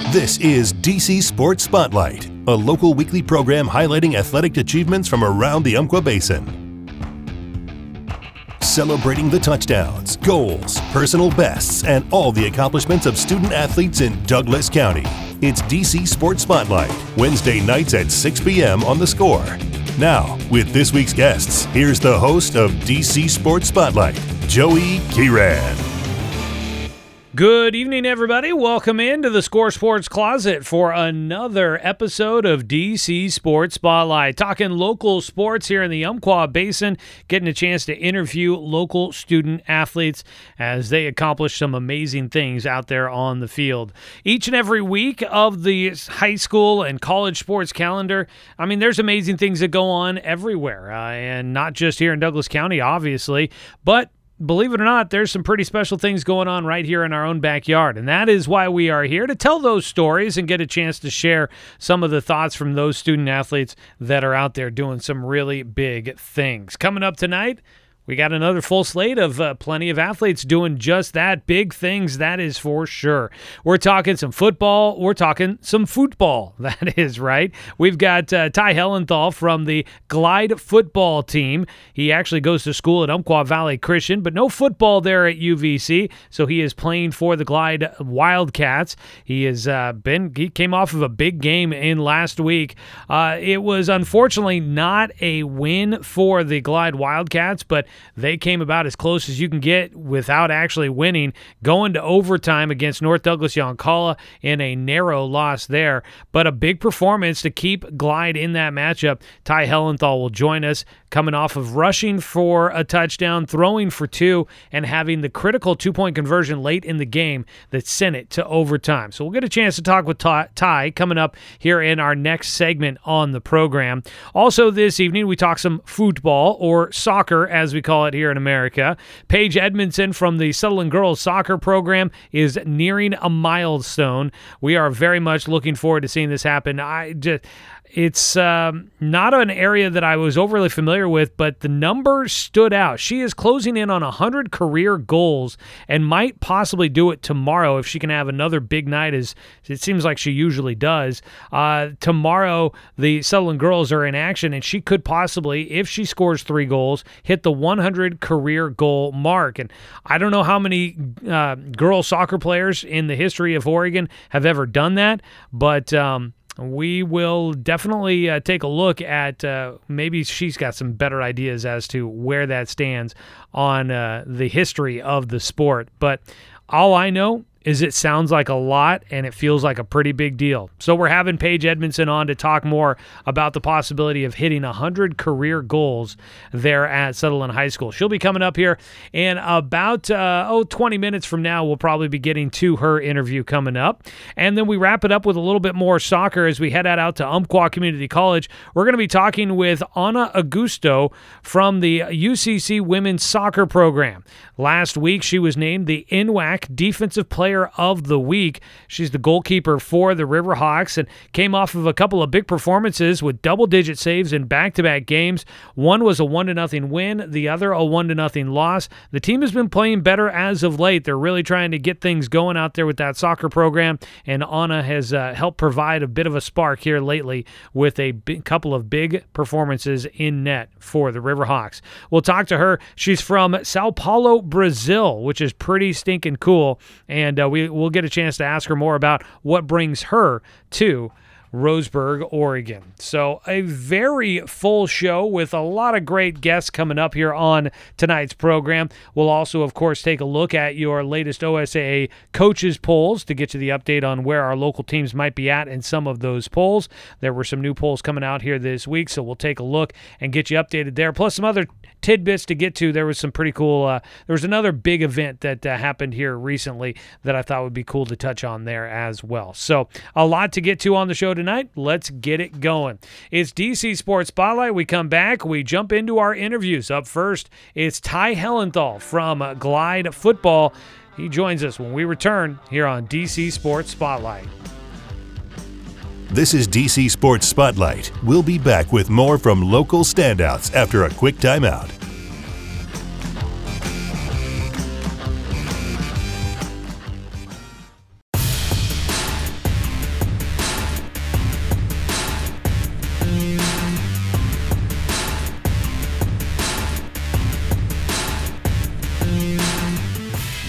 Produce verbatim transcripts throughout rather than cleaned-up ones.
This is D C Sports Spotlight, a local weekly program highlighting athletic achievements from around the Umpqua Basin. Celebrating the touchdowns, goals, personal bests, and all the accomplishments of student athletes in Douglas County. It's D C Sports Spotlight, Wednesday nights at six p.m. on The Score. Now, with this week's guests, here's the host of D C Sports Spotlight, Joey Kieran. Good evening, everybody. Welcome into the Score Sports Closet for another episode of D C Sports Spotlight. Talking local sports here in the Umpqua Basin, getting a chance to interview local student athletes as they accomplish some amazing things out there on the field. Each and every week of the high school and college sports calendar, I mean, there's amazing things that go on everywhere, uh, and not just here in Douglas County, obviously, but believe it or not, there's some pretty special things going on right here in our own backyard, and that is why we are here, to tell those stories and get a chance to share some of the thoughts from those student athletes that are out there doing some really big things. Coming up tonight, we got another full slate of uh, plenty of athletes doing just that, big things, that is for sure. We're talking some football. We're talking some football. That is right. We've got uh, Ty Hellenthal from the Glide football team. He actually goes to school at Umpqua Valley Christian, but no football there at U V C, so he is playing for the Glide Wildcats. He has uh, been. He came off of a big game in last week. Uh, it was unfortunately not a win for the Glide Wildcats, but they came about as close as you can get without actually winning, going to overtime against North Douglas Yoncalla in a narrow loss there. But a big performance to keep Glide in that matchup. Ty Hellenthal will join us, coming off of rushing for a touchdown, throwing for two, and having the critical two-point conversion late in the game that sent it to overtime. So we'll get a chance to talk with Ty coming up here in our next segment on the program. Also this evening, we talk some football, or soccer as we call it here in America. Paige Edmondson from the Sutherland Girls Soccer program is nearing a milestone. We are very much looking forward to seeing this happen. I just... It's um, not an area that I was overly familiar with, but the number stood out. She is closing in on one hundred career goals and might possibly do it tomorrow if she can have another big night, as it seems like she usually does. Uh, tomorrow, the Sutherland girls are in action, and she could possibly, if she scores three goals, hit the one hundred career goal mark. And I don't know how many uh, girl soccer players in the history of Oregon have ever done that, but... Um, We will definitely uh, take a look at uh, maybe she's got some better ideas as to where that stands on uh, the history of the sport. But all I know is it sounds like a lot, and it feels like a pretty big deal. So we're having Paige Edmondson on to talk more about the possibility of hitting one hundred career goals there at Sutherland High School. She'll be coming up here in about, uh, oh, twenty minutes from now. We'll probably be getting to her interview coming up. And then we wrap it up with a little bit more soccer as we head out to Umpqua Community College. We're going to be talking with Ana Augusto from the U C C Women's Soccer Program. Last week, she was named the N W A C Defensive Player of the Week. She's the goalkeeper for the Riverhawks and came off of a couple of big performances with double-digit saves in back-to-back games. One was a one to nothing win, the other a one to nothing loss. The team has been playing better as of late. They're really trying to get things going out there with that soccer program, and Ana has uh, helped provide a bit of a spark here lately with a big, couple of big performances in net for the Riverhawks. We'll talk to her. She's from Sao Paulo, Brazil, which is pretty stinking cool, and uh, we will get a chance to ask her more about what brings her to Roseburg, Oregon. So a very full show with a lot of great guests coming up here on tonight's program. We'll also, of course, take a look at your latest O S A A coaches polls to get you the update on where our local teams might be at in some of those polls. There were some new polls coming out here this week, so we'll take a look and get you updated there. Plus some other tidbits to get to. There was some pretty cool, uh, there was another big event that uh, happened here recently that I thought would be cool to touch on there as well. So a lot to get to on the show tonight. Let's get it going. It's D C Sports Spotlight. We come back. We jump into our interviews. Up first, it's Ty Hellenthal from Glide Football. He joins us when we return here on D C Sports Spotlight. This is D C Sports Spotlight. We'll be back with more from local standouts after a quick timeout.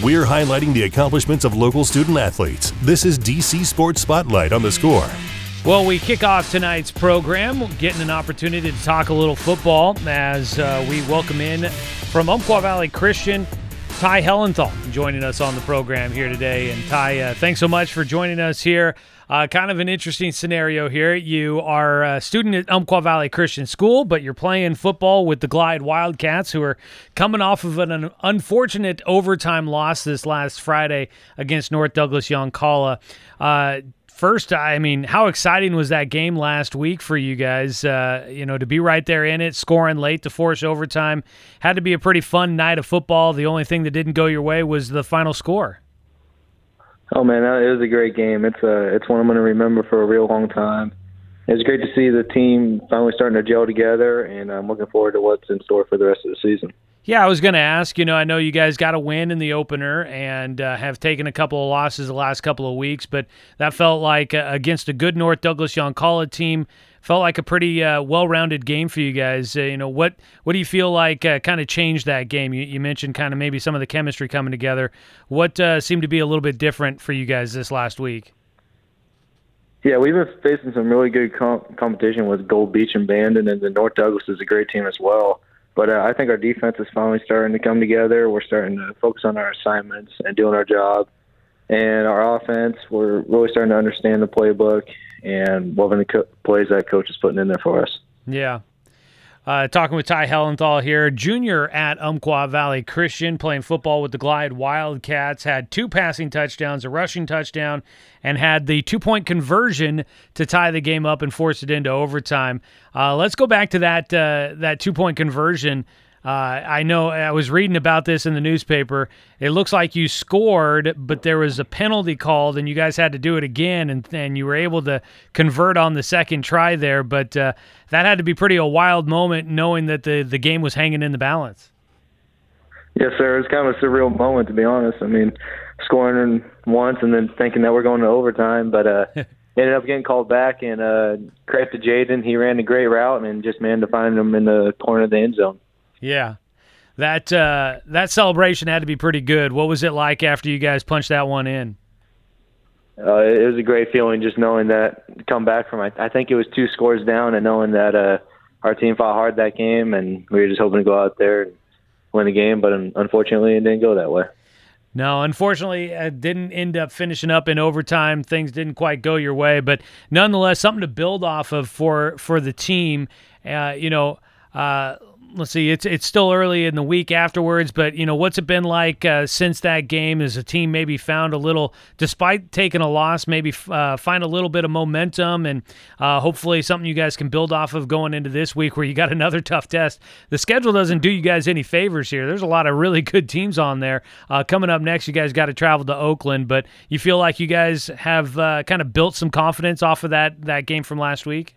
We're highlighting the accomplishments of local student athletes. This is D C Sports Spotlight on the Score. Well, we kick off tonight's program, getting an opportunity to talk a little football as uh, we welcome in from Umpqua Valley Christian, Ty Hellenthal, joining us on the program here today. And Ty, uh, thanks so much for joining us here. Uh, kind of an interesting scenario here. You are a student at Umpqua Valley Christian School, but you're playing football with the Glide Wildcats, who are coming off of an unfortunate overtime loss this last Friday against North Douglas Yoncalla. Uh, first, I mean, how exciting was that game last week for you guys? Uh, you know, to be right there in it, scoring late to force overtime. Had to be a pretty fun night of football. The only thing that didn't go your way was the final score. Oh man, it was a great game. It's a, it's one I'm going to remember for a real long time. It's great to see the team finally starting to gel together, and I'm looking forward to what's in store for the rest of the season. Yeah, I was going to ask, you know, I know you guys got a win in the opener and uh, have taken a couple of losses the last couple of weeks, but that felt like uh, against a good North Douglas Yoncalla team, felt like a pretty uh, well-rounded game for you guys. Uh, you know, what what do you feel like uh, kind of changed that game? You, you mentioned kind of maybe some of the chemistry coming together. What uh, seemed to be a little bit different for you guys this last week? Yeah, we've been facing some really good comp- competition with Gold Beach and Bandon, and the North Douglas is a great team as well. But uh, I think our defense is finally starting to come together. We're starting to focus on our assignments and doing our job. And our offense, we're really starting to understand the playbook and loving the co- plays that coach is putting in there for us. Yeah. Uh, talking with Ty Hellenthal here, junior at Umpqua Valley Christian, playing football with the Glide Wildcats, had two passing touchdowns, a rushing touchdown, and had the two-point conversion to tie the game up and force it into overtime. Uh, let's go back to that uh, that two-point conversion. Uh, I know I was reading about this in the newspaper. It looks like you scored, but there was a penalty called, and you guys had to do it again, and, and you were able to convert on the second try there. But uh, that had to be pretty a wild moment, knowing that the, the game was hanging in the balance. Yes, sir. It was kind of a surreal moment, to be honest. I mean, scoring once and then thinking that we're going to overtime, but uh, ended up getting called back, and uh, credit to Jaden. He ran a great route and just managed to find him in the corner of the end zone. Yeah, that uh, that celebration had to be pretty good. What was it like after you guys punched that one in? Uh, it was a great feeling just knowing that, come back from, I, I think it was two scores down, and knowing that uh, our team fought hard that game, and we were just hoping to go out there and win the game, but unfortunately it didn't go that way. No, unfortunately, it didn't end up finishing up in overtime. Things didn't quite go your way, but nonetheless, something to build off of for, for the team. Uh, you know, uh, Let's see, it's it's still early in the week afterwards, but, you know, what's it been like uh, since that game? As a team maybe found a little, despite taking a loss, maybe uh, find a little bit of momentum and uh, hopefully something you guys can build off of going into this week where you got another tough test. The schedule doesn't do you guys any favors here. There's a lot of really good teams on there. Uh, coming up next, you guys got to travel to Oakland, but you feel like you guys have uh, kind of built some confidence off of that, that game from last week?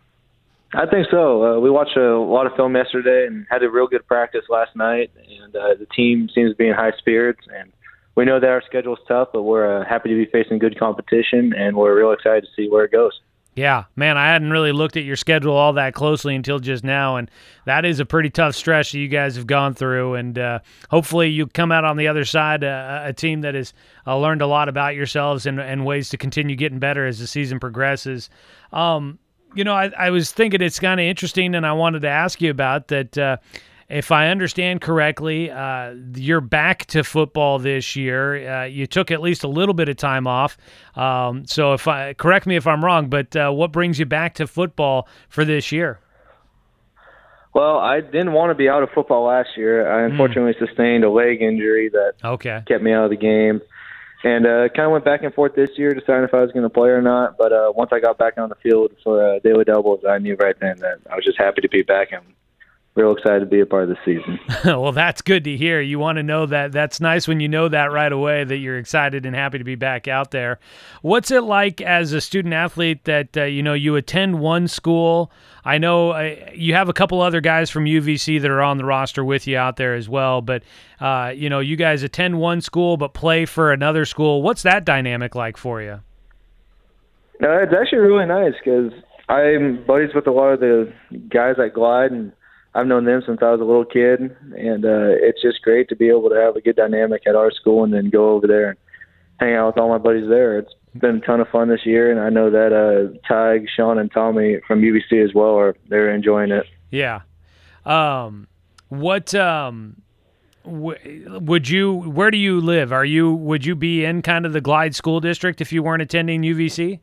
I think so. Uh, we watched a lot of film yesterday and had a real good practice last night, and uh, the team seems to be in high spirits. And we know that our schedule is tough, but we're uh, happy to be facing good competition, and we're real excited to see where it goes. Yeah, man, I hadn't really looked at your schedule all that closely until just now, and that is a pretty tough stretch that you guys have gone through, and uh, hopefully you come out on the other side uh, a team that has uh, learned a lot about yourselves and, and ways to continue getting better as the season progresses. Um, you know, I, I was thinking it's kind of interesting, and I wanted to ask you about that. Uh, if I understand correctly, uh, you're back to football this year. Uh, you took at least a little bit of time off. Um, so, if I correct me if I'm wrong, but uh, what brings you back to football for this year? Well, I didn't want to be out of football last year. I unfortunately mm. sustained a leg injury that okay. kept me out of the game. And uh, kind of went back and forth this year, deciding if I was going to play or not. But uh, once I got back on the field for uh, daily doubles, I knew right then that I was just happy to be back and real excited to be a part of the season. Well, that's good to hear. You want to know that. That's nice when you know that right away, that you're excited and happy to be back out there. What's it like as a student athlete that, uh, you know, you attend one school? I know uh, you have a couple other guys from U V C that are on the roster with you out there as well, but, uh, you know, you guys attend one school but play for another school. What's that dynamic like for you? No, it's actually really nice because I'm buddies with a lot of the guys at Glide, and I've known them since I was a little kid, and uh, it's just great to be able to have a good dynamic at our school and then go over there and hang out with all my buddies there. It's been a ton of fun this year, and I know that uh, Ty, Sean, and Tommy from U B C as well are they're enjoying it. Yeah. Um, what um, w- would you? Where do you live? Are you? Would you be in kind of the Glide School District if you weren't attending U V C?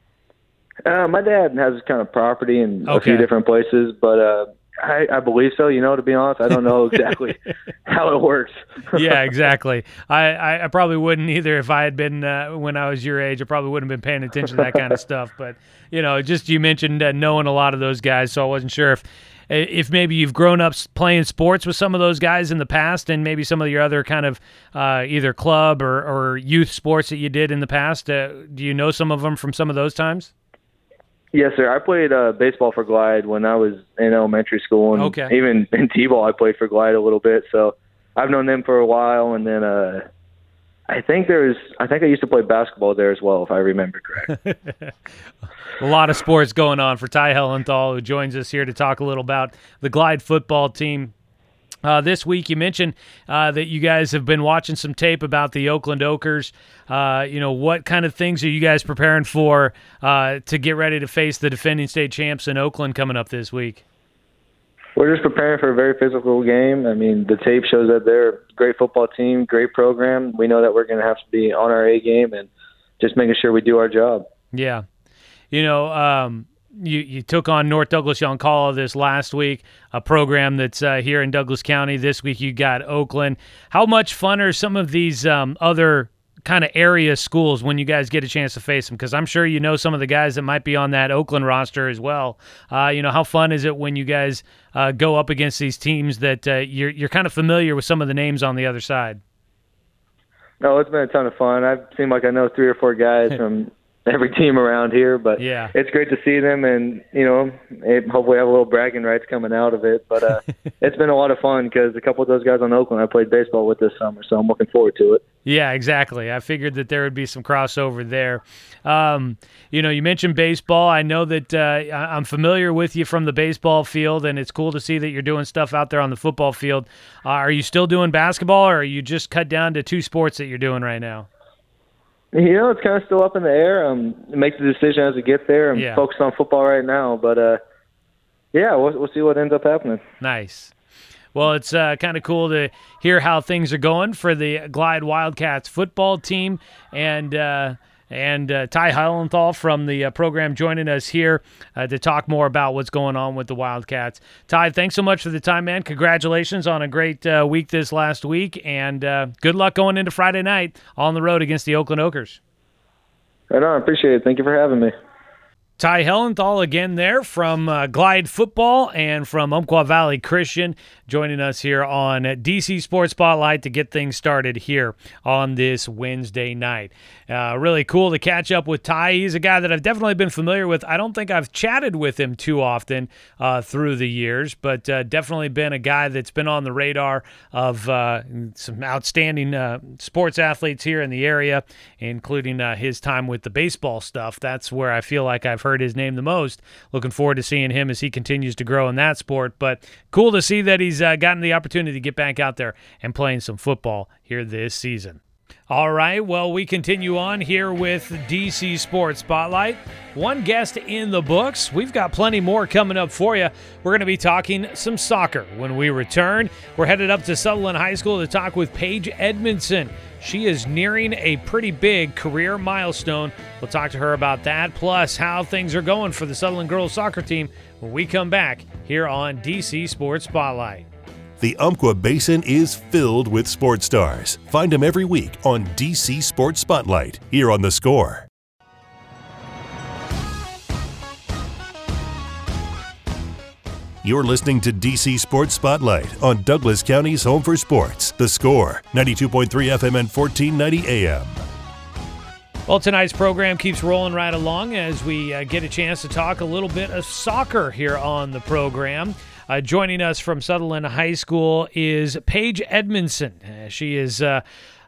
Uh, my dad has kind of property in Okay. a few different places, but uh, I, I believe so. You know, to be honest, I don't know exactly how it works. Yeah, exactly. I, I, I probably wouldn't either if I had been uh, when I was your age. I probably wouldn't have been paying attention to that kind of stuff. But you know, just you mentioned uh, knowing a lot of those guys, so I wasn't sure if if maybe you've grown up playing sports with some of those guys in the past, and maybe some of your other kind of uh, either club or, or youth sports that you did in the past. Uh, do you know some of them from some of those times? Yes, sir. I played uh, baseball for Glide when I was in elementary school, and Okay. even in T-ball I played for Glide a little bit. So I've known them for a while, and then uh, I think there's I think I used to play basketball there as well, if I remember correct. A lot of sports going on for Ty Hellenthal, who joins us here to talk a little about the Glide football team. Uh, this week, you mentioned uh, that you guys have been watching some tape about the Oakland Okers. Uh, you know, what kind of things are you guys preparing for uh, to get ready to face the defending state champs in Oakland coming up this week? We're just preparing for a very physical game. I mean, the tape shows that they're a great football team, great program. We know that we're going to have to be on our A game and just making sure we do our job. Yeah. You know, um, you, you took on North Douglas Yoncalla this last week, a program that's uh, here in Douglas County. This week you got Oakland. How much fun are some of these um, other kind of area schools when you guys get a chance to face them? Because I'm sure you know some of the guys that might be on that Oakland roster as well. Uh, you know, how fun is it when you guys uh, go up against these teams that uh, you're you're kind of familiar with some of the names on the other side? No, it's been a ton of fun. I've seemed like I know three or four guys from every team around here, but Yeah. it's great to see them, and you know, it, hopefully have a little bragging rights coming out of it. But uh, it's been a lot of fun because a couple of those guys on Oakland I played baseball with this summer, so I'm looking forward to it. Yeah, exactly. I figured that there would be some crossover there. Um, you know, you mentioned baseball. I know that uh, I- I'm familiar with you from the baseball field, and it's cool to see that you're doing stuff out there on the football field. Uh, are you still doing basketball, or are you just cut down to two sports that you're doing right now? You know, it's kind of still up in the air. Um, make the decision as we get there. I'm Yeah. focused on football right now, but uh, yeah, we'll, we'll see what ends up happening. Nice. Well, it's uh, kind of cool to hear how things are going for the Glide Wildcats football team, and uh, and uh, Ty Hellenthal from the uh, program joining us here uh, to talk more about what's going on with the Wildcats. Ty, thanks so much for the time, man. Congratulations on a great uh, week this last week, and uh, good luck going into Friday night on the road against the Oakland Okers. Right on. Appreciate it. Thank you for having me. Ty Hellenthal again there from uh, Glide Football and from Umpqua Valley Christian joining us here on D C Sports Spotlight to get things started here on this Wednesday night. Uh, really cool to catch up with Ty. He's a guy that I've definitely been familiar with. I don't think I've chatted with him too often uh, through the years, but uh, definitely been a guy that's been on the radar of uh, some outstanding uh, sports athletes here in the area, including uh, his time with the baseball stuff. That's where I feel like I've heard his name the most. Looking forward to seeing him as he continues to grow in that sport. But cool to see that he's uh, gotten the opportunity to get back out there and playing some football here this season. All right, well, we continue on here with D C Sports Spotlight. One guest in the books. We've got plenty more coming up for you. We're going to be talking some soccer when we return. We're headed up to Sutherland High School to talk with Paige Edmondson. She is nearing a pretty big career milestone. We'll talk to her about that, plus how things are going for the Sutherland girls soccer team when we come back here on D C Sports Spotlight. The Umpqua Basin is filled with sports stars. Find them every week on D C Sports Spotlight, here on The Score. You're listening to D C Sports Spotlight on Douglas County's home for sports. The Score, ninety-two point three F M and fourteen ninety A M. Well, tonight's program keeps rolling right along as we uh, get a chance to talk a little bit of soccer here on the program. Uh, joining us from Sutherland High School is Paige Edmondson. Uh, she is uh,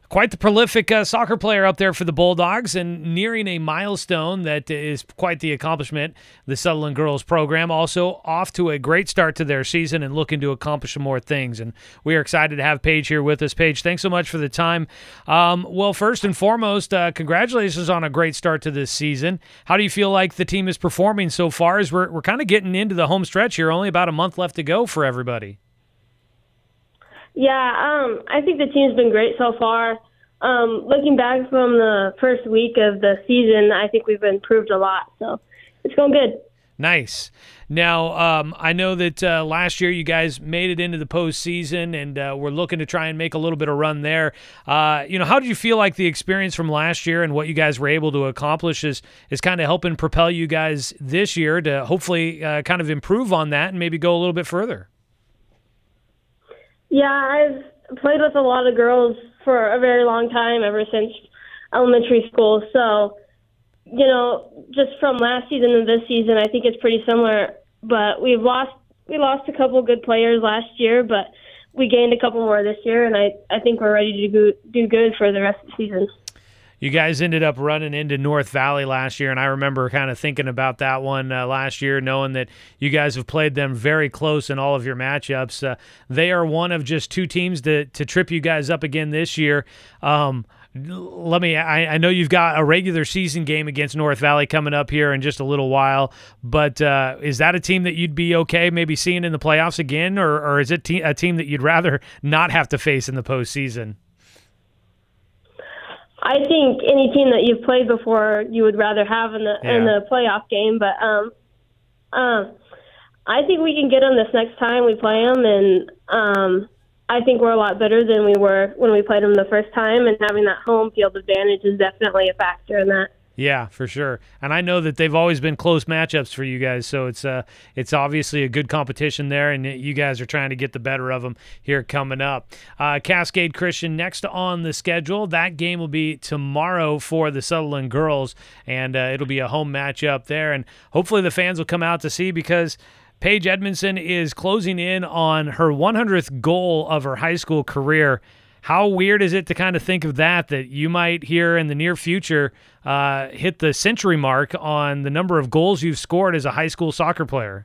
Quite the prolific uh, soccer player up there for the Bulldogs, and nearing a milestone that is quite the accomplishment. The Sutherland girls program also off to a great start to their season and looking to accomplish some more things. And we are excited to have Paige here with us. Paige, thanks so much for the time. Um, well, first and foremost, uh, congratulations on a great start to this season. How do you feel like the team is performing so far as we're, we're kind of getting into the home stretch here, only about a month left to go for everybody? Yeah, um, I think the team's been great so far. Um, looking back from the first week of the season, I think we've improved a lot. So it's going good. Nice. Now, um, I know that uh, last year you guys made it into the postseason, and uh, we're looking to try and make a little bit of run there. Uh, you know, how did you feel like the experience from last year and what you guys were able to accomplish is is kind of helping propel you guys this year to hopefully uh, kind of improve on that and maybe go a little bit further? Yeah, I've played with a lot of girls for a very long time, ever since elementary school. So, you know, just from last season and this season, I think it's pretty similar. But we've lost we lost a couple good players last year, but we gained a couple more this year, and I, I think we're ready to go, do good for the rest of the season. You guys ended up running into North Valley last year, and I remember kind of thinking about that one uh, last year, knowing that you guys have played them very close in all of your matchups. Uh, they are one of just two teams to, to trip you guys up again this year. Um, let me. I, I know you've got a regular season game against North Valley coming up here in just a little while, but uh, is that a team that you'd be okay maybe seeing in the playoffs again, or, or is it te- a team that you'd rather not have to face in the postseason? I think any team that you've played before, you would rather have in the yeah. in the playoff game. But um, um, I think we can get them this next time we play them, and um, I think we're a lot better than we were when we played them the first time. And having that home field advantage is definitely a factor in that. Yeah, for sure. And I know that they've always been close matchups for you guys, so it's uh, it's obviously a good competition there, and you guys are trying to get the better of them here coming up. Uh, Cascade Christian next on the schedule. That game will be tomorrow for the Sutherland girls, and uh, it'll be a home matchup there. And hopefully the fans will come out to see, because Paige Edmondson is closing in on her one hundredth goal of her high school career. How weird is it to kind of think of that, that you might here in the near future uh, hit the century mark on the number of goals you've scored as a high school soccer player?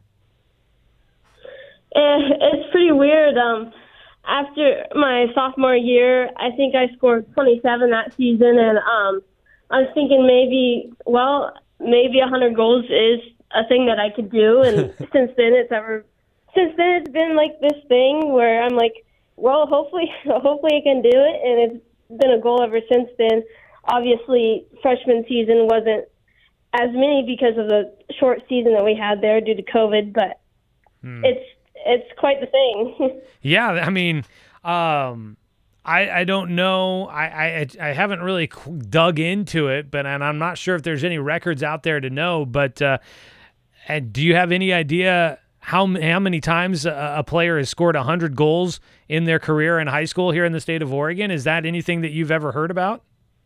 It's pretty weird. Um, after my sophomore year, I think I scored twenty-seven that season, and um, I was thinking maybe, well, maybe one hundred goals is a thing that I could do, and since then it's ever, since then it's been like this thing where I'm like, well, hopefully, hopefully I can do it, and it's been a goal ever since then. Obviously, freshman season wasn't as many because of the short season that we had there due to COVID, but hmm. it's it's quite the thing. Yeah, I mean, um, I I don't know. I, I I haven't really dug into it, but and I'm not sure if there's any records out there to know. But uh, and do you have any idea how how many times a, a player has scored one hundred goals in their career in high school here in the state of Oregon? Is that anything that you've ever heard about?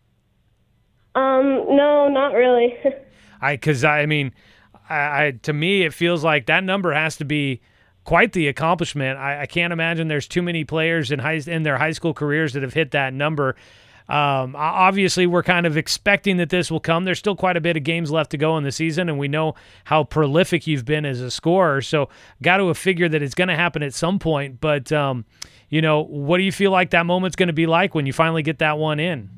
Um, no, not really. I, because I mean, I, I to me it feels like that number has to be quite the accomplishment. I, I can't imagine there's too many players in high in their high school careers that have hit that number. Um, obviously, we're kind of expecting that this will come. There's still quite a bit of games left to go in the season, and we know how prolific you've been as a scorer. So, got to have figured that it's going to happen at some point. But um, you know, what do you feel like that moment's going to be like when you finally get that one in?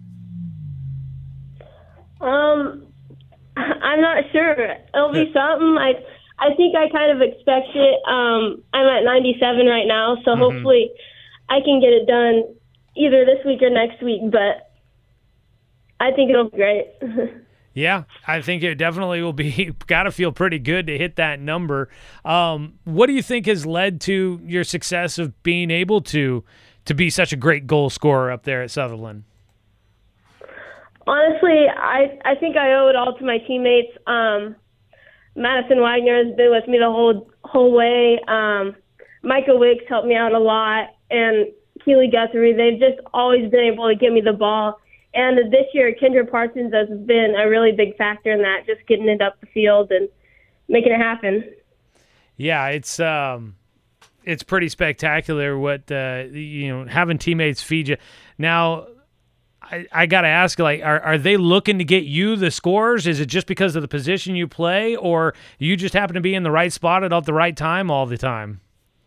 Um, I'm not sure. It'll be something. I I think I kind of expect it. Um, I'm at ninety-seven right now, so mm-hmm. hopefully I can get it done either this week or next week, but I think it'll be great. Yeah, I think it definitely will be. Got to feel pretty good to hit that number. Um, what do you think has led to your success of being able to to be such a great goal scorer up there at Sutherland? Honestly, I, I think I owe it all to my teammates. Um, Madison Wagner has been with me the whole whole way. Um, Micah Wicks helped me out a lot, and Keely Guthrie. They've just always been able to give me the ball. And this year, Kendra Parsons has been a really big factor in that, just getting it up the field and making it happen. Yeah, it's um, it's pretty spectacular what uh, you know having teammates feed you. Now, I, I got to ask, like, are, are they looking to get you the scores? Is it just because of the position you play, or you just happen to be in the right spot at the right time all the time?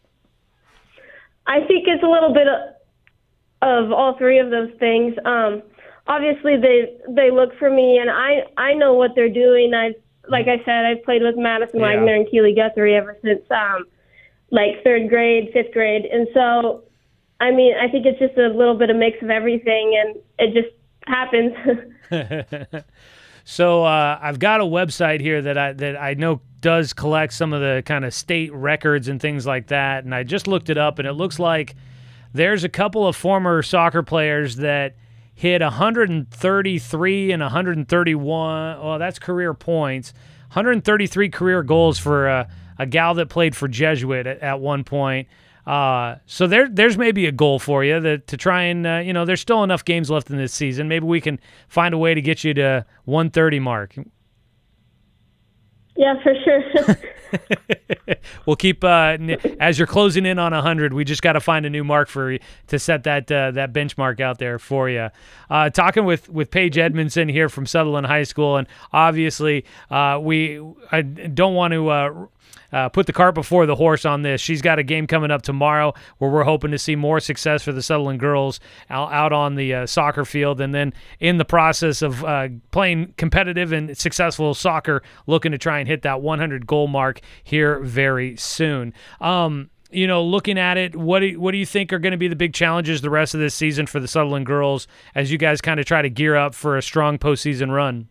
I think it's a little bit of, of all three of those things. Um, obviously, they they look for me, and I, I know what they're doing. I like I said, I've played with Madison Yeah. Wagner and Keely Guthrie ever since um, like third grade, fifth grade, and so I mean, I think it's just a little bit of mix of everything, and it just happens. So uh, I've got a website here that I that I know does collect some of the kind of state records and things like that, and I just looked it up, and it looks like there's a couple of former soccer players that hit one thirty-three and one thirty-one. Well, that's career points. one thirty-three career goals for a, a gal that played for Jesuit at, at one point. Uh, so there, there's maybe a goal for you that to try and, uh, you know, there's still enough games left in this season. Maybe we can find a way to get you to one thirty mark. Yeah, for sure. We'll keep, uh, as you're closing in on one hundred, we just got to find a new mark for to set that uh, that benchmark out there for you. Uh, talking with, with Paige Edmondson here from Sutherland High School, and obviously uh, we I don't want to uh, uh, put the cart before the horse on this. She's got a game coming up tomorrow where we're hoping to see more success for the Sutherland girls out, out on the uh, soccer field, and then in the process of uh, playing competitive and successful soccer, looking to try and hit that one hundred goal mark here very soon. Um, you know, looking at it, what do, what do you think are going to be the big challenges the rest of this season for the Sutherland girls as you guys kind of try to gear up for a strong postseason run?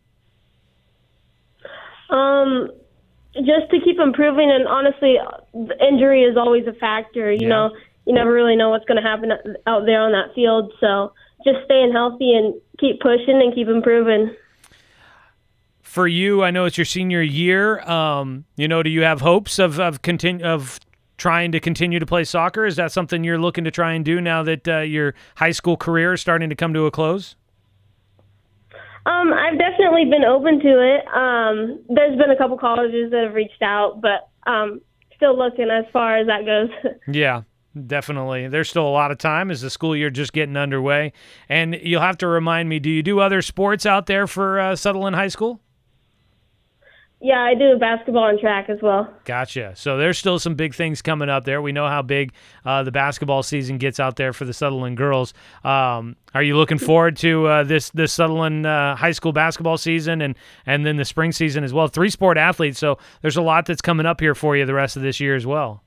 Um, just to keep improving, and honestly, the injury is always a factor. You Yeah. know, you never really know what's going to happen out there on that field. So just staying healthy and keep pushing and keep improving. For you, I know it's your senior year. Um, you know, do you have hopes of of continue of trying to continue to play soccer? Is that something you're looking to try and do now that uh, your high school career is starting to come to a close? Um, I've definitely been open to it. Um, there's been a couple colleges that have reached out, but um, still looking as far as that goes. Yeah, definitely. There's still a lot of time as the school year just getting underway. And you'll have to remind me, do you do other sports out there for uh, Sutherland High School? Yeah, I do basketball and track as well. Gotcha. So there's still some big things coming up there. We know how big uh, the basketball season gets out there for the Sutherland girls. Um, are you looking forward to uh, this this Sutherland uh, high school basketball season and, and then the spring season as well? Three sport athletes, so there's a lot that's coming up here for you the rest of this year as well.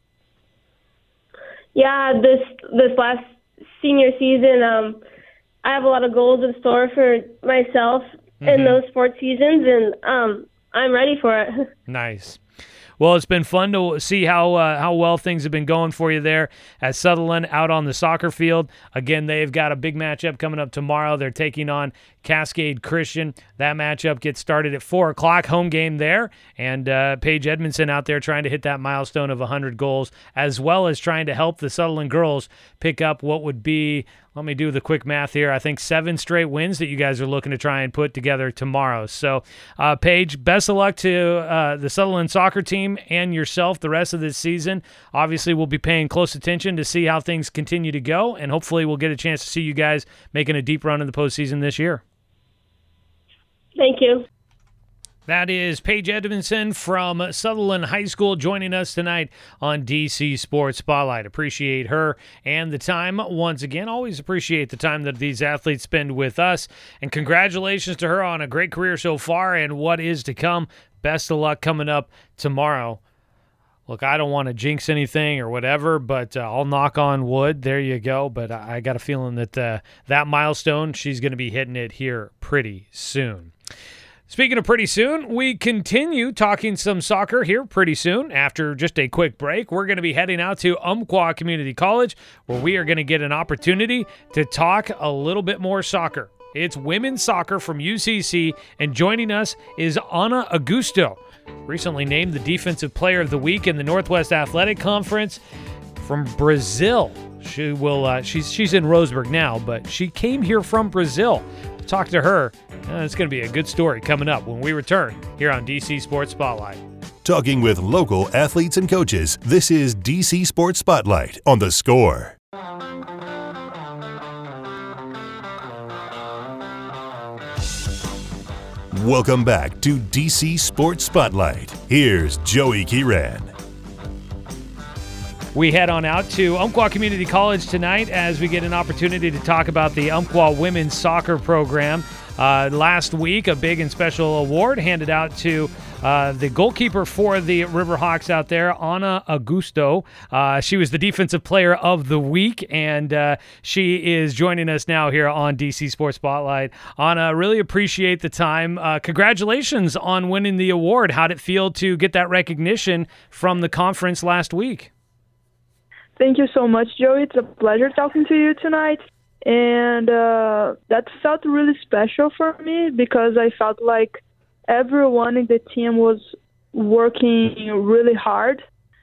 Yeah, this this last senior season, um, I have a lot of goals in store for myself mm-hmm. in those sports seasons, and um, I'm ready for it. Nice. Well, it's been fun to see how uh, how well things have been going for you there at Sutherland out on the soccer field. Again, they've got a big matchup coming up tomorrow. They're taking on Cascade Christian. That matchup gets started at four o'clock, home game there. And uh, Paige Edmondson out there trying to hit that milestone of one hundred goals, as well as trying to help the Sutherland girls pick up what would be, let me do the quick math here, I think seven straight wins that you guys are looking to try and put together tomorrow. So, uh, Paige, best of luck to uh, the Sutherland soccer team and yourself the rest of this season. Obviously, we'll be paying close attention to see how things continue to go, and hopefully we'll get a chance to see you guys making a deep run in the postseason this year. Thank you. That is Paige Edmondson from Sutherland High School joining us tonight on D C Sports Spotlight. Appreciate her and the time once again. Always appreciate the time that these athletes spend with us. And congratulations to her on a great career so far and what is to come. Best of luck coming up tomorrow. Look, I don't want to jinx anything or whatever, but uh, I'll knock on wood. There you go. But I got a feeling that uh, that milestone, she's going to be hitting it here pretty soon. Speaking of pretty soon, we continue talking some soccer here pretty soon. After just a quick break, we're going to be heading out to Umpqua Community College, where we are going to get an opportunity to talk a little bit more soccer. It's women's soccer from U C C, and joining us is Ana Augusto, recently named the Defensive Player of the Week in the Northwest Athletic Conference from Brazil. She will. Uh, she's she's in Roseburg now, but she came here from Brazil. Talk to her. Uh, it's going to be a good story coming up when we return here on D C Sports Spotlight. Talking with local athletes and coaches, this is D C Sports Spotlight on The Score. Welcome back to D C Sports Spotlight. Here's Joey Kiran. We head on out to Umpqua Community College tonight as we get an opportunity to talk about the Umpqua women's soccer program. Uh, last week, a big and special award handed out to uh, the goalkeeper for the Riverhawks out there, Ana Augusto. Uh, she was the Defensive Player of the Week, and uh, she is joining us now here on D C Sports Spotlight. Ana, really appreciate the time. Uh, congratulations on winning the award. How'd it feel to get that recognition from the conference last week? Thank you so much, Joey. It's a pleasure talking to you tonight. And uh, that felt really special for me because I felt like everyone in the team was working really hard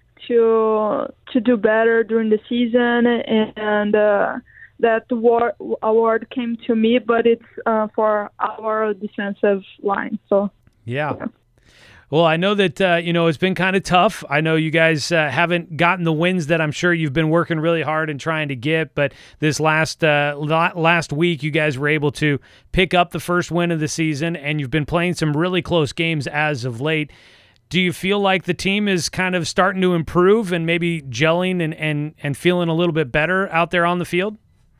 to to do better during the season. And uh, that award, award came to me, but it's uh, for our defensive line. So yeah. yeah. Well, I know that, uh, you know, it's been kind of tough. I know you guys uh, haven't gotten the wins that I'm sure you've been working really hard and trying to get, but this last uh, last week you guys were able to pick up the first win of the season, and you've been playing some really close games as of late. Do you feel like the team is kind of starting to improve and maybe gelling and, and, and feeling a little bit better out there on the field?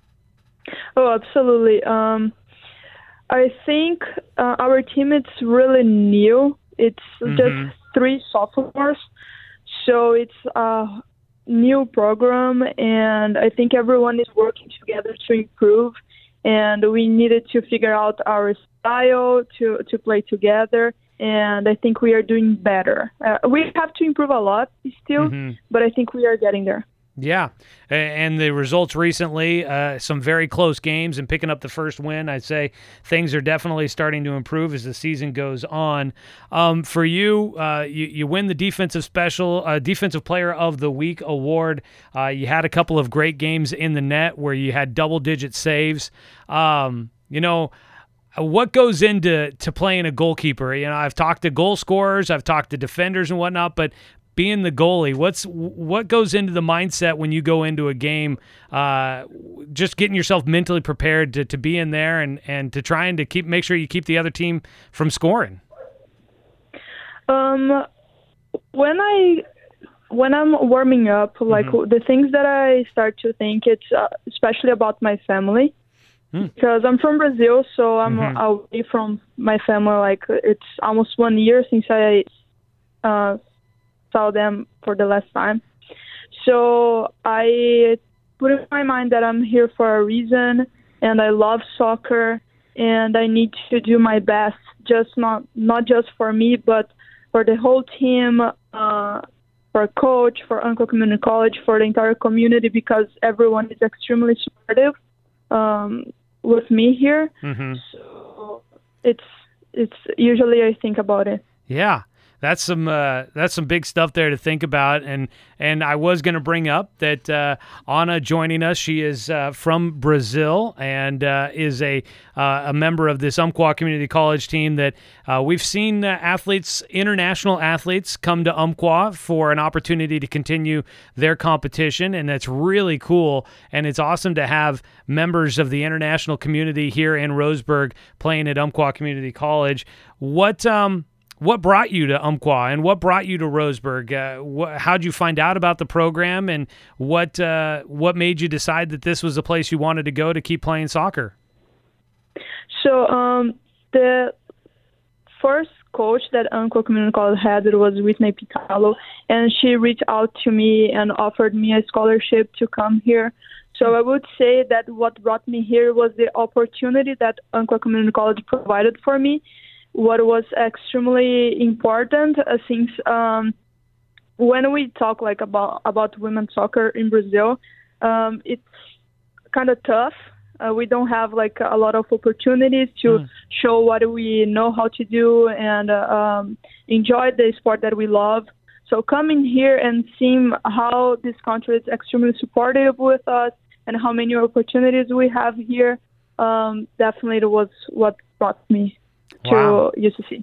Oh, absolutely. Um, I think uh, our team is really new. It's mm-hmm. just three sophomores, so it's a new program, and I think everyone is working together to improve, and we needed to figure out our style to, to play together, and I think we are doing better. Uh, we have to improve a lot still, mm-hmm. but I think we are getting there. Yeah, and the results recently, uh, some very close games and picking up the first win, I'd say things are definitely starting to improve as the season goes on. Um, for you, uh, you, you win the Defensive Special uh, Defensive Player of the Week award. Uh, you had a couple of great games in the net where you had double-digit saves. Um, you know, what goes into to playing a goalkeeper? You know, I've talked to goal scorers, I've talked to defenders and whatnot, but being the goalie, what's what goes into the mindset when you go into a game, uh, just getting yourself mentally prepared to, to be in there and, and to trying to keep make sure you keep the other team from scoring? Um, when I when I'm warming up, like mm-hmm. the things that I start to think, it's uh, especially about my family. Mm. Because I'm from Brazil, so I'm mm-hmm. away from my family. Like it's almost one year since I uh, saw them for the last time. So I put in my mind that I'm here for a reason, and I love soccer, and I need to do my best, just not not just for me, but for the whole team, uh, for coach, for Umpqua Community College, for the entire community, because everyone is extremely supportive um, with me here. Mm-hmm. So it's it's usually I think about it. Yeah. That's some uh, that's some big stuff there to think about, and and I was going to bring up that uh, Ana joining us. She is uh, from Brazil and uh, is a uh, a member of this Umpqua Community College team that uh, we've seen uh, athletes, international athletes, come to Umpqua for an opportunity to continue their competition, and that's really cool. And it's awesome to have members of the international community here in Roseburg playing at Umpqua Community College. What um. What brought you to Umpqua and what brought you to Roseburg? Uh, wh- how'd you find out about the program, and what uh, what made you decide that this was the place you wanted to go to keep playing soccer? So um, the first coach that Umpqua Community College had, it was Whitney Picalo, and she reached out to me and offered me a scholarship to come here. So I would say that what brought me here was the opportunity that Umpqua Community College provided for me. What was extremely important, uh, since um, when we talk like about about women's soccer in Brazil, um, it's kind of tough. Uh, we don't have like a lot of opportunities to mm. show what we know how to do and uh, um, enjoy the sport that we love. So coming here and seeing how this country is extremely supportive with us and how many opportunities we have here, um, definitely was what brought me to wow. U C C.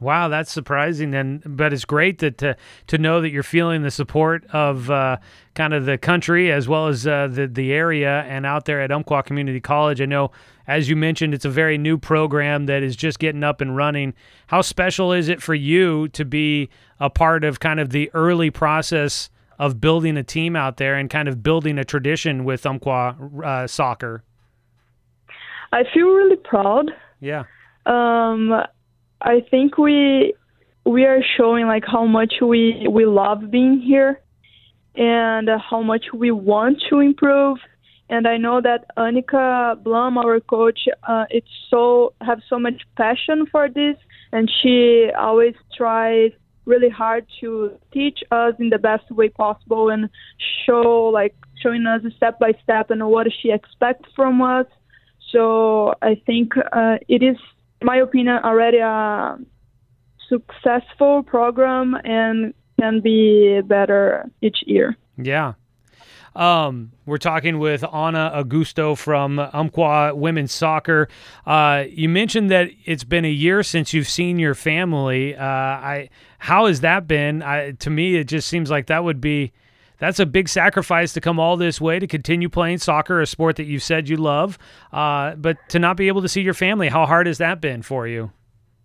Wow, that's surprising, and but it's great that to to know that you're feeling the support of uh, kind of the country as well as uh, the the area and out there at Umpqua Community College. I know, as you mentioned, it's a very new program that is just getting up and running. How special is it for you to be a part of kind of the early process of building a team out there and kind of building a tradition with Umpqua uh, soccer? I feel really proud. Yeah. Um, I think we we are showing like how much we, we love being here and uh, how much we want to improve. And I know that Annika Blum, our coach, uh, it's so have so much passion for this, and she always tries really hard to teach us in the best way possible and show like showing us step by step and what she expects from us. So I think uh, it is, in my opinion, already a successful program and can be better each year. Yeah. Um, we're talking with Anna Augusto from Umpqua Women's Soccer. Uh, you mentioned that it's been a year since you've seen your family. Uh, I how has that been? I, to me, it just seems like that would be that's a big sacrifice to come all this way to continue playing soccer, a sport that you've said you love, uh, but to not be able to see your family. How hard has that been for you?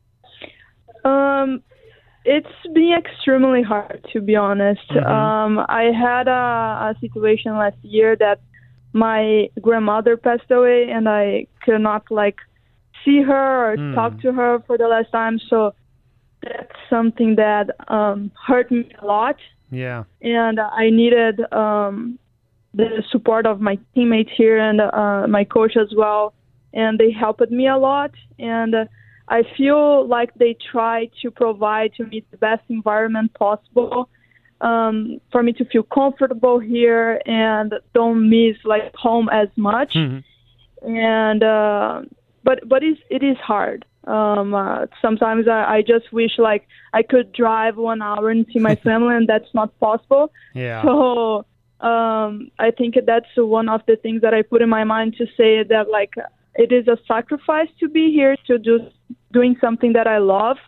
Um. It's been extremely hard, to be honest. Mm-hmm. Um, I had a, a situation last year that my grandmother passed away, and I could not like see her or mm. talk to her for the last time. So that's something that um, hurt me a lot. Yeah, and I needed um, the support of my teammates here and uh, my coach as well, and they helped me a lot. And uh, I feel like they try to provide to me the best environment possible um, for me to feel comfortable here and don't miss like home as much. Mm-hmm. And uh, but but it's, it is hard. Um, uh, sometimes I, I just wish like I could drive one hour and see my family, and that's not possible. Yeah. So um, I think that's one of the things that I put in my mind to say that like it is a sacrifice to be here to do doing something that I love.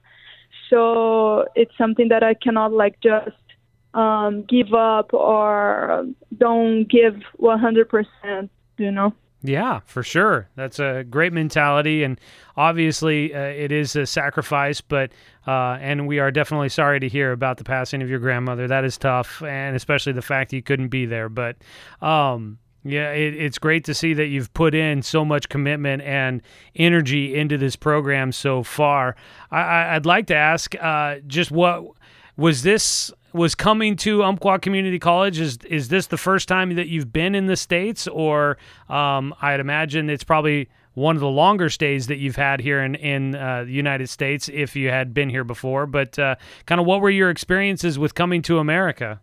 So it's something that I cannot like just um, give up or don't give one hundred percent, you know? Yeah, for sure. That's a great mentality, and obviously uh, it is a sacrifice, but uh, and we are definitely sorry to hear about the passing of your grandmother. That is tough, and especially the fact that you couldn't be there. But um, yeah, it, it's great to see that you've put in so much commitment and energy into this program so far. I, I, I'd like to ask uh, just what was this... Was coming to Umpqua Community College, is is this the first time that you've been in the States? Or um, I'd imagine it's probably one of the longer stays that you've had here in, in uh, the United States if you had been here before. But uh, kind of what were your experiences with coming to America?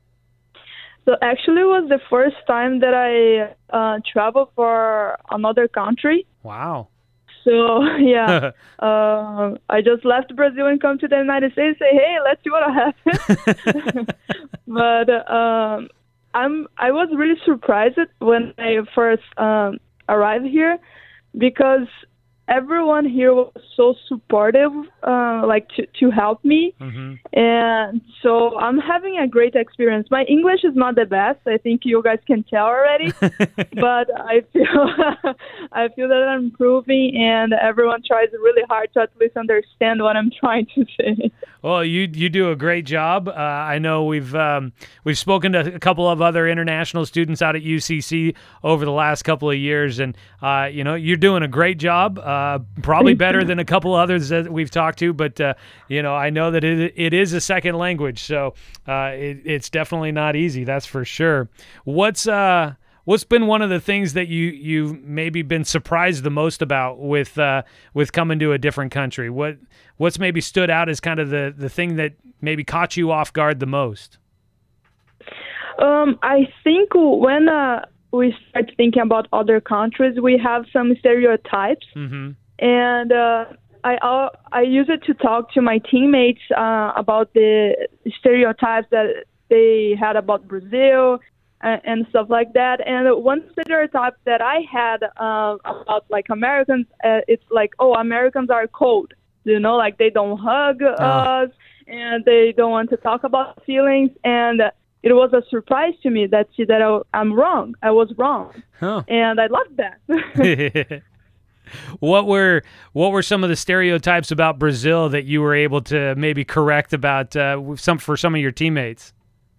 So actually it was the first time that I uh, traveled for another country. Wow. So, yeah, uh, I just left Brazil and come to the United States and say, hey, let's see what happens. But um, I'm, I was really surprised when I first um, arrived here because everyone here was so supportive, uh, like to, to help me. Mm-hmm. And so I'm having a great experience. My English is not the best. I think you guys can tell already. But I feel I feel that I'm improving, and everyone tries really hard to at least understand what I'm trying to say. Well, you you do a great job. Uh, I know we've um, we've spoken to a couple of other international students out at U C C over the last couple of years, and uh, you know you're doing a great job. Uh, probably better than a couple others that we've talked to, but uh, you know I know that it it is a second language, so uh, it, it's definitely not easy. That's for sure. What's uh What's been one of the things that you you've maybe been surprised the most about with uh, with coming to a different country? What what's maybe stood out as kind of the, the thing that maybe caught you off guard the most? Um, I think when uh, we start thinking about other countries, we have some stereotypes, mm-hmm. and uh, I I use it to talk to my teammates uh, about the stereotypes that they had about Brazil and stuff like that. And one stereotype that I had uh, about like Americans, uh, it's like, oh, Americans are cold, you know, like they don't hug oh. us and they don't want to talk about feelings. And it was a surprise to me that see that I, I'm wrong. I was wrong, huh. and I loved that. What were what were some of the stereotypes about Brazil that you were able to maybe correct about uh, some for some of your teammates?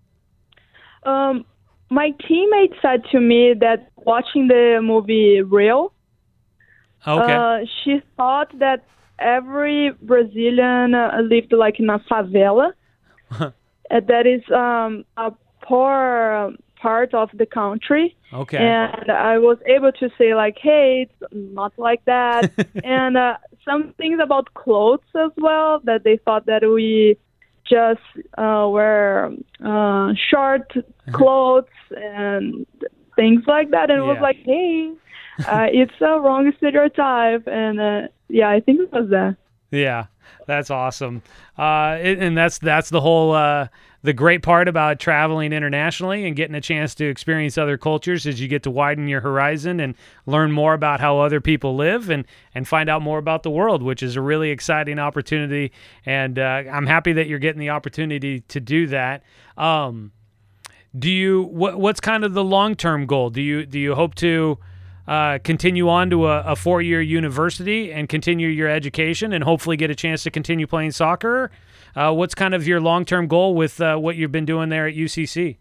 Um, my teammate said to me that watching the movie Real, okay, uh, she thought that every Brazilian uh, lived like in a favela. That is um, a poor part of the country. Okay. And I was able to say, like, hey, it's not like that. and uh, some things about clothes as well, that they thought that we just uh, wear uh, short clothes and things like that. And yeah. it was like, hey, uh, it's a wrong stereotype. And uh, yeah, I think it was that. Yeah, that's awesome. Uh, and that's that's the whole uh, the great part about traveling internationally and getting a chance to experience other cultures is you get to widen your horizon and learn more about how other people live and, and find out more about the world, which is a really exciting opportunity. And uh, I'm happy that you're getting the opportunity to do that. Um, do you what what's kind of the long-term goal? Do you do you hope to Uh, continue on to a, a four-year university and continue your education and hopefully get a chance to continue playing soccer? Uh, what's kind of your long-term goal with uh, what you've been doing there at U C C?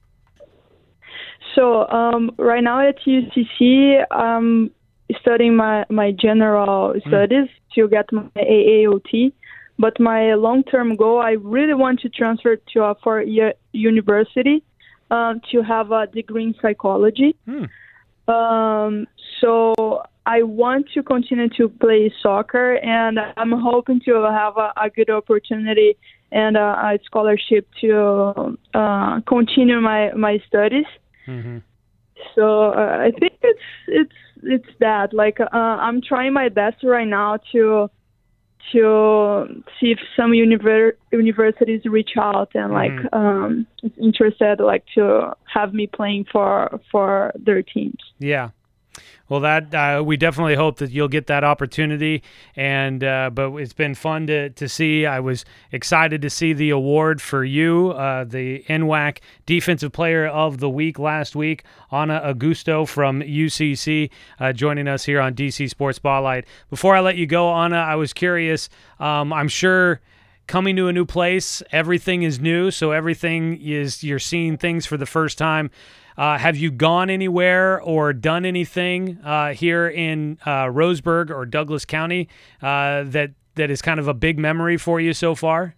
So um, right now at U C C, I'm studying my, my general studies mm. to get my A A O T. But my long-term goal, I really want to transfer to a four-year university um, to have a degree in psychology. Mm. Um, so I want to continue to play soccer, and I'm hoping to have a, a good opportunity and a, a scholarship to uh, continue my, my studies. Mm-hmm. So uh, I think it's it's it's that. Like uh, I'm trying my best right now to to see if some univer- universities reach out and like mm-hmm. um, is interested, like to have me playing for for their teams. Yeah. Well, that uh, we definitely hope that you'll get that opportunity, and uh, but it's been fun to to see. I was excited to see the award for you, uh, the N W A C Defensive Player of the Week last week. Ana Augusto from U C C uh, joining us here on D C Sports Spotlight. Before I let you go, Ana, I was curious. Um, I'm sure coming to a new place, everything is new, so everything is you're seeing things for the first time. Uh, have you gone anywhere or done anything uh, here in uh, Roseburg or Douglas County uh, that that is kind of a big memory for you so far?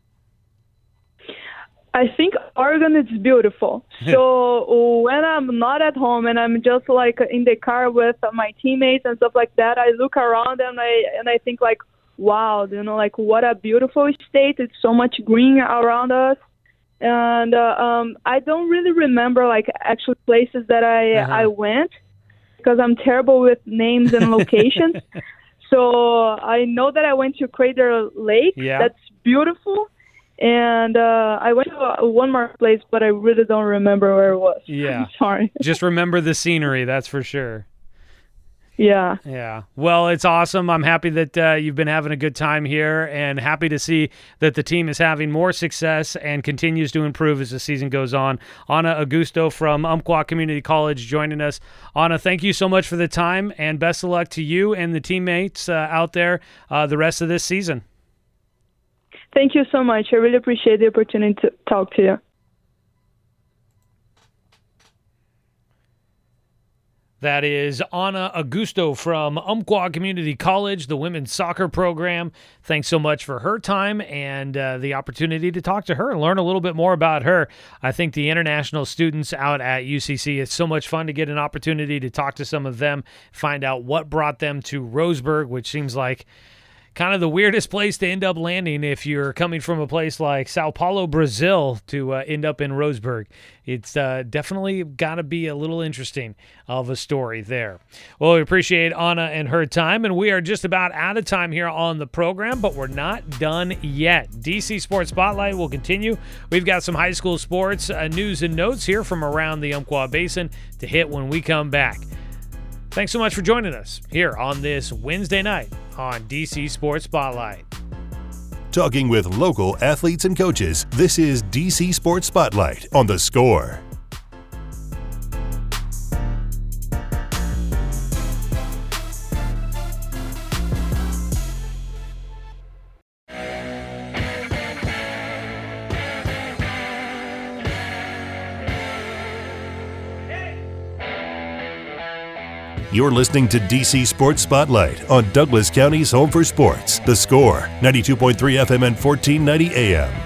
I think Oregon is beautiful. So when I'm not at home and I'm just like in the car with my teammates and stuff like that, I look around and I and I think like, wow, you know, like what a beautiful state. It's so much green around us. And uh, um, I don't really remember like actual places that I uh-huh. I went because I'm terrible with names and locations. So I know that I went to Crater Lake. Yeah. That's beautiful. And uh, I went to uh, one more place, but I really don't remember where it was. Yeah. I'm sorry. Just remember the scenery, that's for sure. Yeah. Yeah. Well, it's awesome. I'm happy that uh, you've been having a good time here and happy to see that the team is having more success and continues to improve as the season goes on. Ana Augusto from Umpqua Community College joining us. Ana, thank you so much for the time and best of luck to you and the teammates uh, out there uh, the rest of this season. Thank you so much. I really appreciate the opportunity to talk to you. That is Ana Augusto from Umpqua Community College, the women's soccer program. Thanks so much for her time and uh, the opportunity to talk to her and learn a little bit more about her. I think the international students out at U C C, it's so much fun to get an opportunity to talk to some of them, find out what brought them to Roseburg, which seems like kind of the weirdest place to end up landing if you're coming from a place like Sao Paulo, Brazil, to uh, end up in Roseburg. It's uh, definitely got to be a little interesting of a story there. Well, we appreciate Ana and her time, and we are just about out of time here on the program, but we're not done yet. D C Sports Spotlight will continue. We've got some high school sports uh, news and notes here from around the Umpqua Basin to hit when we come back. Thanks so much for joining us here on this Wednesday night on D C Sports Spotlight. talking with local athletes and coaches. This is D C Sports Spotlight on The Score. You're listening to D C Sports Spotlight on Douglas County's home for sports. The Score, ninety-two point three F M and fourteen ninety A M.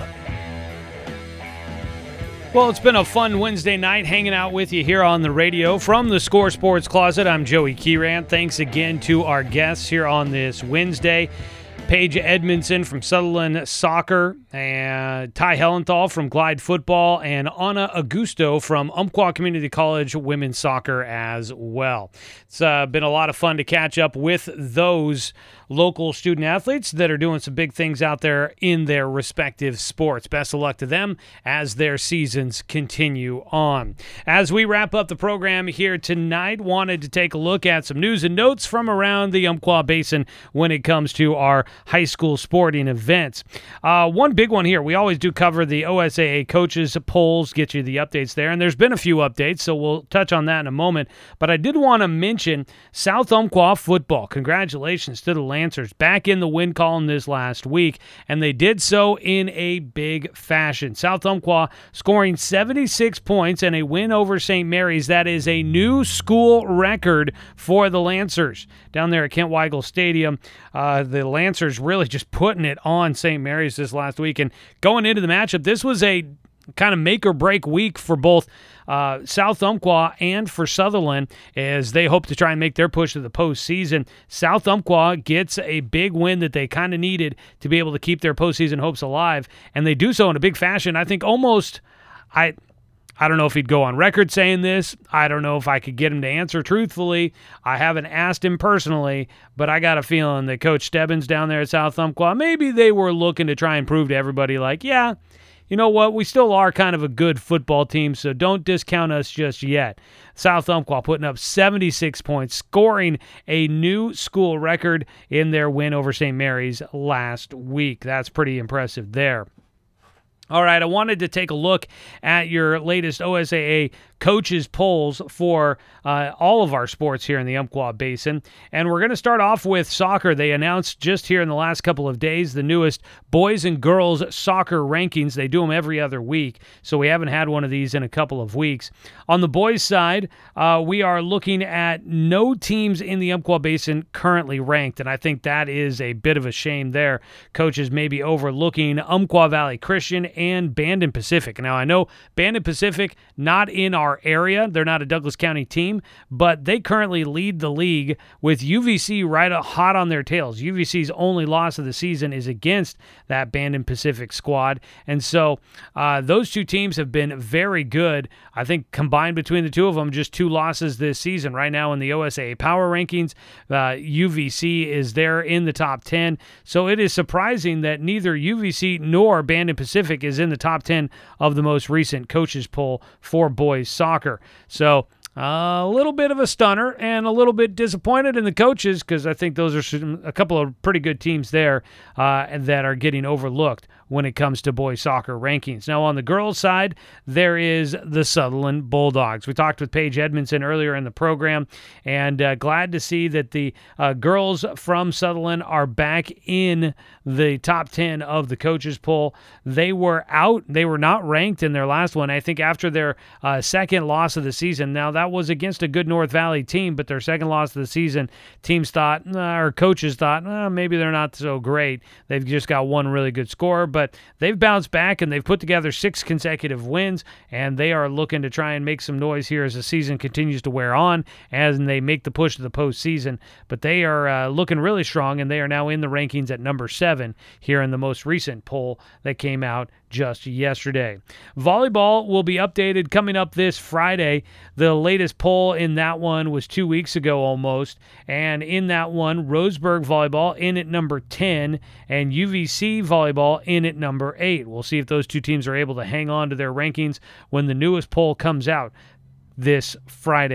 Well, it's been a fun Wednesday night hanging out with you here on the radio. From the Score Sports Closet, I'm Joey Kieran. Thanks again to our guests here on this Wednesday. Paige Edmondson from Sutherland Soccer, and Ty Hellenthal from Glide Football, and Anna Augusto from Umpqua Community College Women's Soccer as well. It's uh, been a lot of fun to catch up with those local student athletes that are doing some big things out there in their respective sports. Best of luck to them as their seasons continue on. As we wrap up the program here tonight, wanted to take a look at some news and notes from around the Umpqua Basin when it comes to our high school sporting events. Uh, one big one here, we always do cover the O S A A coaches polls, get you the updates there, and there's been a few updates, so we'll touch on that in a moment. But I did want to mention South Umpqua football. Congratulations to the Lancers, back in the win column this last week, and they did so in a big fashion. South Umpqua scoring seventy-six points and a win over Saint Mary's. That is a new school record for the Lancers down there at Kent Weigel Stadium. Uh, the Lancers really just putting it on Saint Mary's this last week, and going into the matchup, this was a kind of make or break week for both uh, South Umpqua and for Sutherland as they hope to try and make their push to the postseason. South Umpqua gets a big win that they kind of needed to be able to keep their postseason hopes alive, and they do so in a big fashion. I think almost, I I don't know if he'd go on record saying this. I don't know if I could get him to answer truthfully. I haven't asked him personally, but I got a feeling that Coach Stebbins down there at South Umpqua, maybe they were looking to try and prove to everybody, like, yeah, you know what, we still are kind of a good football team, so don't discount us just yet. South Umpqua putting up seventy-six points, scoring a new school record in their win over Saint Mary's last week. That's pretty impressive there. All right, I wanted to take a look at your latest O S A A coaches polls for uh, all of our sports here in the Umpqua Basin. And we're going to start off with soccer. They announced just here in the last couple of days the newest boys and girls soccer rankings. They do them every other week, so we haven't had one of these in a couple of weeks. On the boys' side, uh, we are looking at no teams in the Umpqua Basin currently ranked, and I think that is a bit of a shame there. Coaches may be overlooking Umpqua Valley Christian and Bandon Pacific. Now, I know Bandon Pacific, not in our area. They're not a Douglas County team, but they currently lead the league with U V C right hot on their tails. U V C's only loss of the season is against that Bandon Pacific squad, and so uh, those two teams have been very good. I think combined between the two of them, just two losses this season. Right now in the O S A A Power Rankings, uh, U V C is there in the top ten, so it is surprising that neither U V C nor Bandon Pacific is in the top ten of the most recent coaches poll for boys soccer. So uh, a little bit of a stunner and a little bit disappointed in the coaches because I think those are some, a couple of pretty good teams there uh, that are getting overlooked when it comes to boys soccer rankings. Now, on the girls' side, there is the Sutherland Bulldogs. We talked with Paige Edmondson earlier in the program, and uh, glad to see that the uh, girls from Sutherland are back in the top ten of the coaches poll. They were out. They were not ranked in their last one, I think, after their uh, second loss of the season. Now, that was against a good North Valley team, but their second loss of the season, teams thought, or coaches thought, oh, maybe they're not so great. They've just got one really good score, but they've bounced back and they've put together six consecutive wins, and they are looking to try and make some noise here as the season continues to wear on and they make the push to the postseason. But they are uh, looking really strong, and they are now in the rankings at number seven here in the most recent poll that came out just yesterday. Volleyball will be updated coming up this Friday. The latest poll in that one was two weeks ago almost, and in that one, Roseburg Volleyball in at number ten and U V C Volleyball in at number eight. We'll see if those two teams are able to hang on to their rankings when the newest poll comes out this Friday.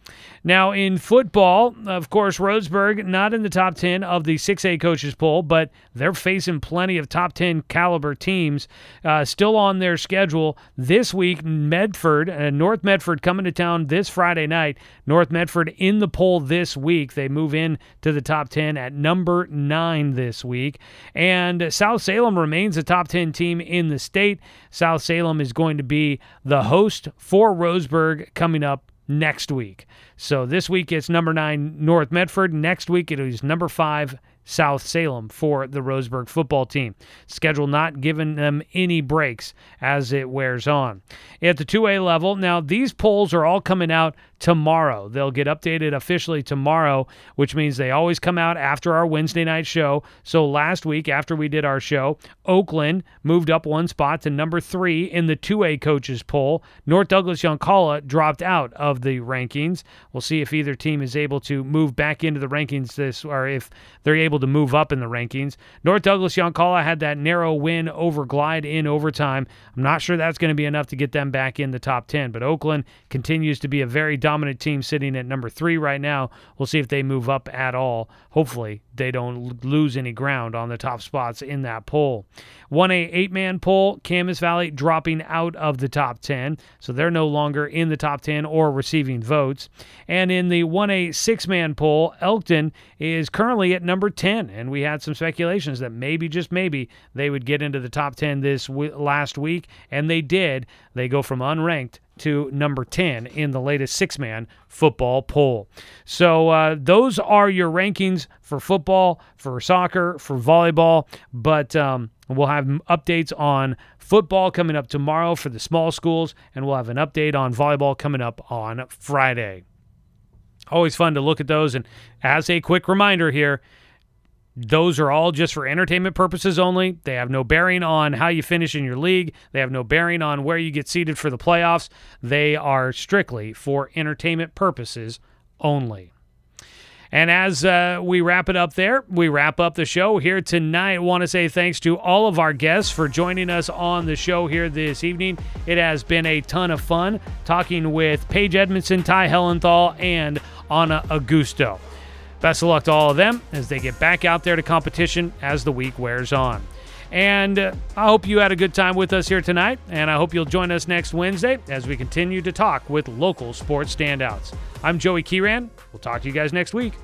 Now, in football, of course, Roseburg not in the top ten of the six A coaches poll, but they're facing plenty of top ten caliber teams uh, still on their schedule this week. Medford, uh, North Medford coming to town this Friday night. North Medford in the poll this week. They move in to the top ten at number nine this week. And South Salem remains a top ten team in the state. South Salem is going to be the host for Roseburg coming up next week. So this week it's number nine North Medford. Next week it is number five South Salem for the Roseburg football team. Schedule not giving them any breaks as it wears on. At the two A level, now these polls are all coming out tomorrow. They'll get updated officially tomorrow, which means they always come out after our Wednesday night show. So last week, after we did our show, Oakland moved up one spot to number three in the two A coaches poll. North Douglas Yoncalla dropped out of the rankings. We'll see if either team is able to move back into the rankings this, or if they're able to move up in the rankings. North Douglas Yoncalla had that narrow win over Glide in overtime. I'm not sure that's going to be enough to get them back in the top ten, but Oakland continues to be a very dominant team sitting at number three right now. We'll see if they move up at all. Hopefully they don't lose any ground on the top spots in that poll. one A eight-man poll, Camas Valley dropping out of the top ten, so they're no longer in the top ten or receiving votes. And in the one A six-man poll, Elkton is currently at number ten, and we had some speculations that maybe, just maybe, they would get into the top ten this w- last week, and they did. They go from unranked to number ten in the latest six-man football poll. So uh, those are your rankings for football, for soccer, for volleyball, but um, we'll have updates on football coming up tomorrow for the small schools, and we'll have an update on volleyball coming up on Friday. Always fun to look at those, and as a quick reminder here, those are all just for entertainment purposes only. They have no bearing on how you finish in your league. They have no bearing on where you get seated for the playoffs. They are strictly for entertainment purposes only. And as uh, we wrap it up there, we wrap up the show here tonight. I want to say thanks to all of our guests for joining us on the show here this evening. It has been a ton of fun talking with Paige Edmondson, Ty Hellenthal, and Anna Augusto. Best of luck to all of them as they get back out there to competition as the week wears on. And uh, I hope you had a good time with us here tonight, and I hope you'll join us next Wednesday as we continue to talk with local sports standouts. I'm Joey Kieran. We'll talk to you guys next week.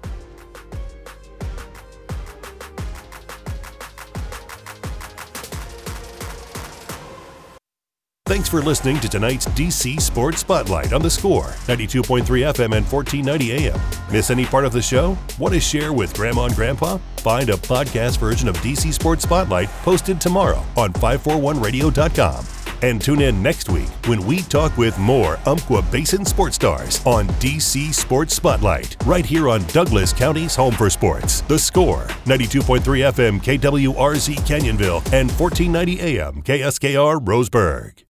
Thanks for listening to tonight's D C Sports Spotlight on The Score, ninety-two point three F M and fourteen ninety A M. Miss any part of the show? Want to share with Grandma and Grandpa? Find a podcast version of D C Sports Spotlight posted tomorrow on five forty-one radio dot com. And tune in next week when we talk with more Umpqua Basin sports stars on D C Sports Spotlight, right here on Douglas County's home for sports. The Score, ninety-two point three F M K W R Z Canyonville and fourteen ninety A M K S K R Roseburg.